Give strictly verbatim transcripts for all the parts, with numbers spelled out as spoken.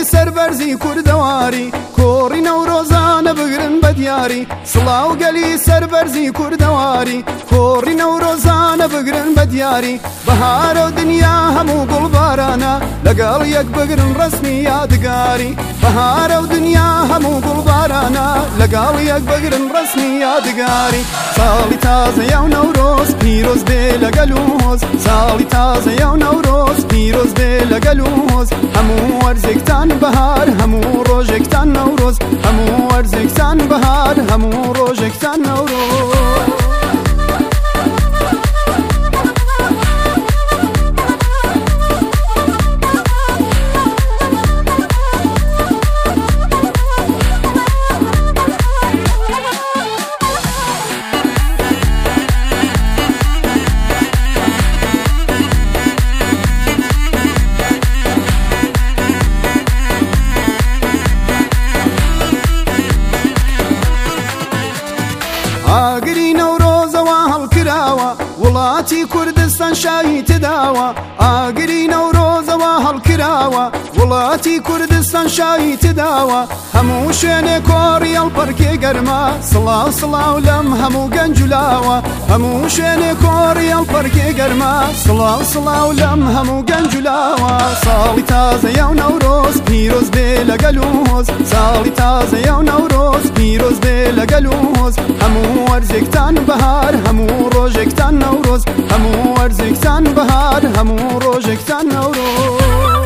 سەربەرزی کوردەواری کۆڕی نەورۆزانە بگرن بە دیاری سڵاو گەلی سەربەرزی کوردەواری کۆڕی نەورۆزانە بگرن بە دیاری بەهارە و دنیا هەموو گوڵبارانە لەگەڵ یەک بگرن ڕسمی یادگاری بەهارە و دنیا هەموو گوڵبارانە لەگەڵ یەک بگرن ڕسمی یادگاری ساڵی تازەیە و نەورۆز پیرۆز بێ لەگەل و هۆز ساڵی تازەیە و نەورۆز پیرۆز بێ لەگەل و هۆز هەموو وەرزێکتان بەهار هەموو ڕۆژێکتان نەورۆز هەموو وەرزێکتان بەهار هەموو ڕۆژێکتان نەورۆز ئاگری نەورۆزەوە هەڵکراوە وڵاتی کوردستان شایی تداوە ئاگری نەورۆزەوە هەڵکراوە وڵاتی کوردستان شایی تداوە هەموو شوێنێ کۆڕی هەڵپەرکێ گەرما سڵاو سڵاو لەم هەموو گەنجولاوە هەموو شوێنێ کۆڕی هەڵپەرکێ گەرما سڵاو سڵاو لەم هەموو گەنجولاوە ساڵی تازەیە و نەورۆز پیرۆز بێ لەگەل و هۆز ساڵی تازەیە و نەورۆز پیرۆز بێ لەگەل و هۆز هەموو وەرزێکتان بەهار هەموو ڕۆژێکتان نەورۆز هەموو وەرزێکتان بەهار هەموو ڕۆژێکتان نەورۆز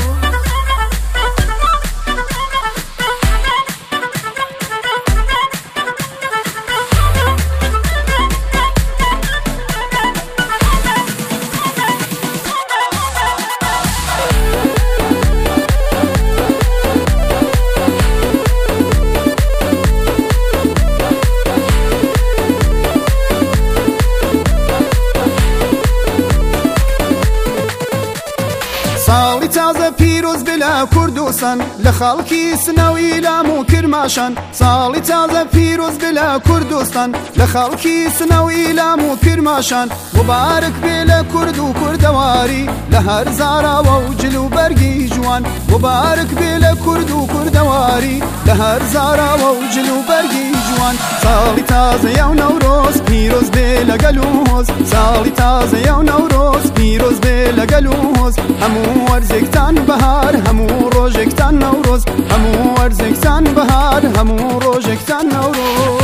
ساڵی تازە پیرۆز بێ لە کوردستان لە خەڵکی سنەوی لام و کرماشان ساڵی تازە پیرۆز بێ لە کوردستان لە خەڵکی سنەوی لام و کرماشان مبارەک بێ لە کورد و کوردەواری لە هەر زاراوە و جل و بەرگی جوان مبارەک بێ لە کورد و کوردەواری لە هەر زاراوە و جل و بەرگی جوان ساڵی تازەیە و نەورۆز پیرۆز بێ لەگەل و هۆز ساڵی تازەیە و نەورۆز پیرۆز بێ لەگەل و هۆز هەموو وەرزێکتان بەهار هەموو ڕۆژێکتان نەورۆز هەموو وەرزێکتان بەهار هەموو ڕۆژێکتان نەورۆز